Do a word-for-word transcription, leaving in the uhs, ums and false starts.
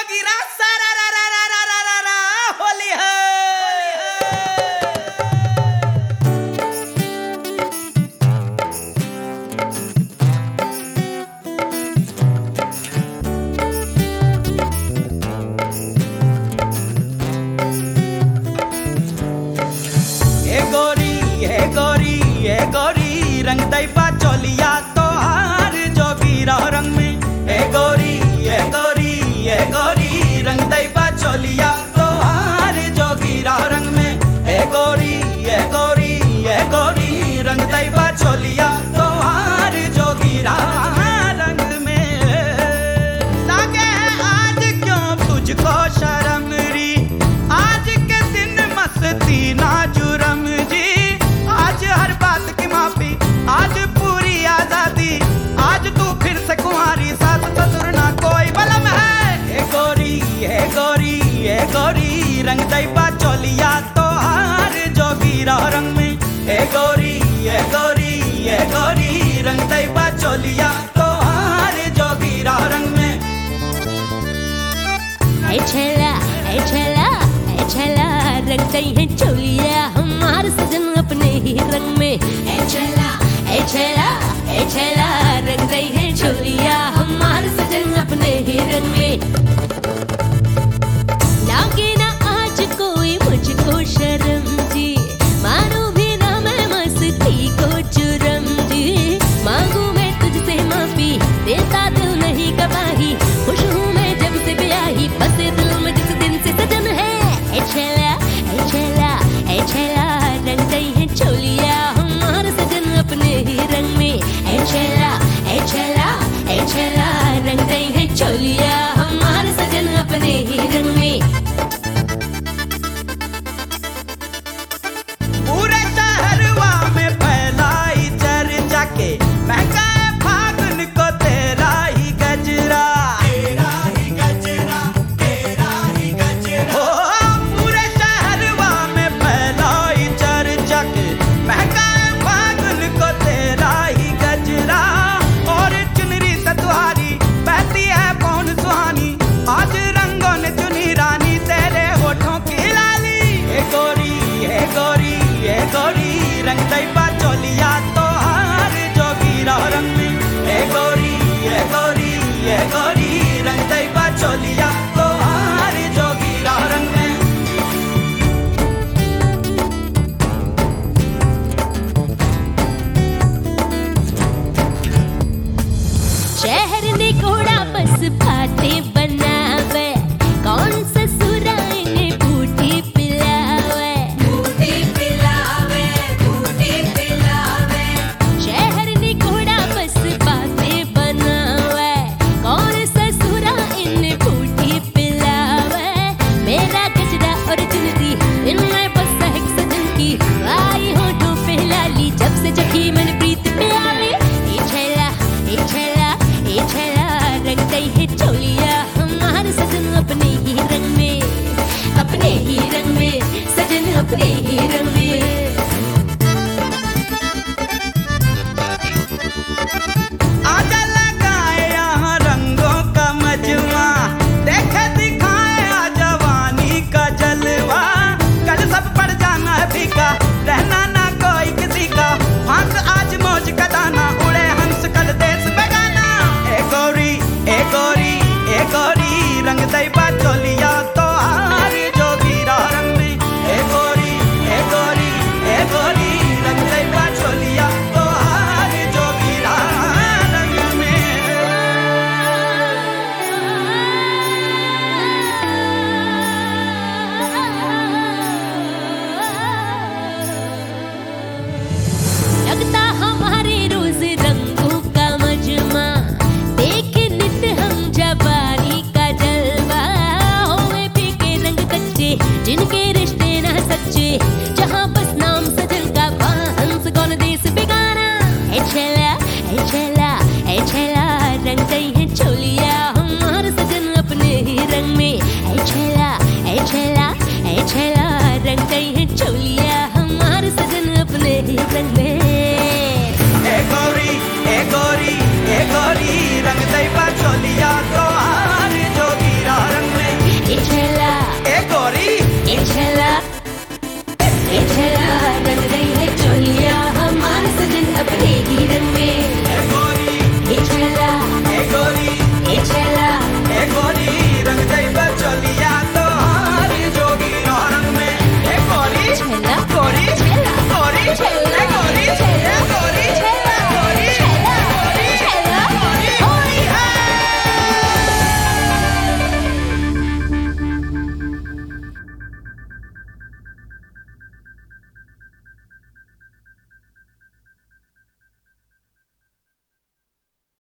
जोगीरा सारा रा रा रा रा रा रा रा होली है। ए गोरी ए गोरी ए गोरी रंग दैबा चोलिया तोहार जोगीरा रंग में। ए गोरी ए गोरी ए गोरी रंग दैबा चोलिया तोहार जोगीरा रंग में। ए गोरी ए गोरी ए गोरी रंग दैबा चोलिया तोहार जोगीरा रंग में। लागे है आज क्यों तुझको शर्म री, आज के दिन मस्ती ना जुर्म जी। आज हर बात की माफी, आज पूरी आजादी, आज तू फिर से कुंवारी, सास ससुर ना कोई बलम है। ए गोरी ए गोरी ए गोरी रंग दैबा चोलिया तोहार जोगीरा रंग में। ए गोरी ए गोरी ए गोरी रंग दैबा चोलिया तोहार जोगीरा रंग में। ऐ छला ऐ छला ऐ छला रंग दई है चोलिया हमार सजन अपने ही रंग में। ऐ छला ऐ छला ऐ छला रंग दई है चोलिया हमार सजन अपने ही रंग में। लागे ना आज कोई मुझको शर्म जी, मानो भी ना मैं मस्ती को जुर्म जी। मांगू मैं तुझसे माफी, देता दिल नहीं गवाही, खुश हूँ मैं जब से ब्याही, बसे दिल में जिस दिन से सजन है। ऐ छला ऐ छला ऐ छला रंग दई है चोलिया हमार सजन अपने ही रंग में। ऐ छला ऐ छला ऐ छला रंग दई है चोलिया हमार सजन अपने ही रंग में। पूरे शहरवा में फैलाई चर्चा के, महका है फागुन को तेरा ही गजरा, तेरा ही गजरा, तेरा ही गजरा। ओ पूरे शहरवा में फैलाई चर्चा के, महका है फागुन को तेरा ही गजरा। और चुनरी से तुम्हारी बहती है कौन सुहानी, आज रंगों ने चुनी रानी तेरे होठों की लाली। ए गोरी ए गोरी ए गोरी रंग दैबा चोलिया तोहार जोगीरा रंग में। ए गोरी ए गोरी ए गोरी रंग दैबा चोलिया तोहार जोगीरा रंग में। शहर ने घोड़ा बस बातें बना